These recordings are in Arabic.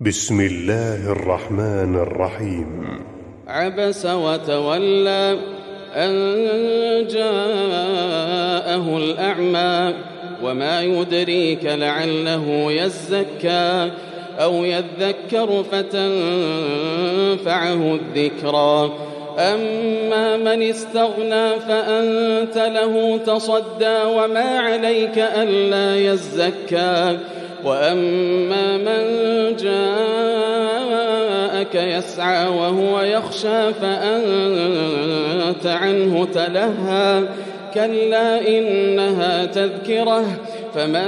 بسم الله الرحمن الرحيم. عبس وتولى أن جاءه الأعمى وما يدريك لعله يزكى أو يذكر فتنفعه الذكرى أما من استغنى فأنت له تصدى وما عليك ألا يزكى وأما من جاءك يسعى وهو يخشى فأنت عنه تلهى كلا إنها تذكرة فمن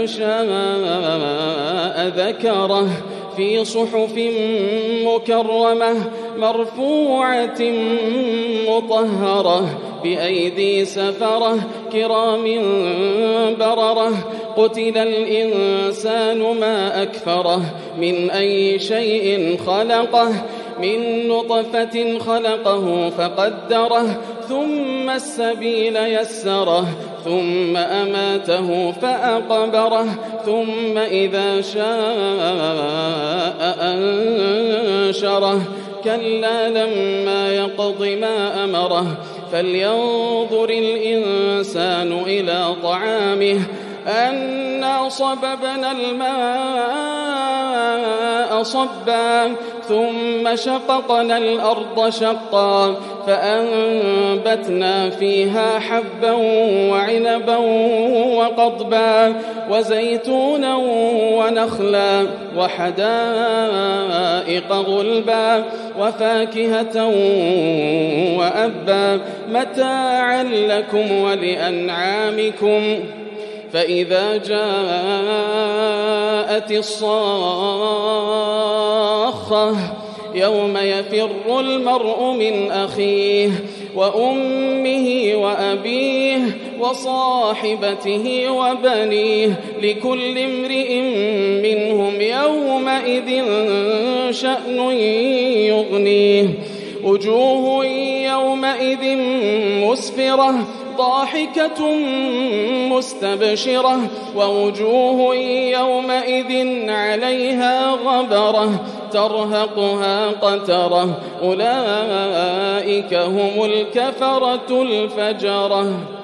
شاء ذكره في صحف مكرمة مرفوعة مطهرة بأيدي سفرة كرام بررة قتل الإنسان ما أكفره من أي شيء خلقه من نطفة خلقه فقدره ثم السبيل يسره ثم أماته فأقبره ثم إذا شاء أنشره كلا لما يقض ما أمره فلينظر الإنسان إلى طعامه أنا صببنا الماء صبا ثم شققنا الأرض شقا فأنبتنا فيها حبا وعنبا وقضبا وزيتونا ونخلا وحدائق غلبا وفاكهة وأبا متاعا لكم ولأنعامكم فإذا جاءت الصاخة يوم يفر المرء من أخيه وأمه وأبيه وصاحبته وبنيه لكل امرئ منهم يومئذ شأن يغنيه وجوه يومئذ مسفرة ضاحكة مستبشرة ووجوه يومئذ عليها غبرة ترهقها قترة أولئك هم الكفرة الفجرة.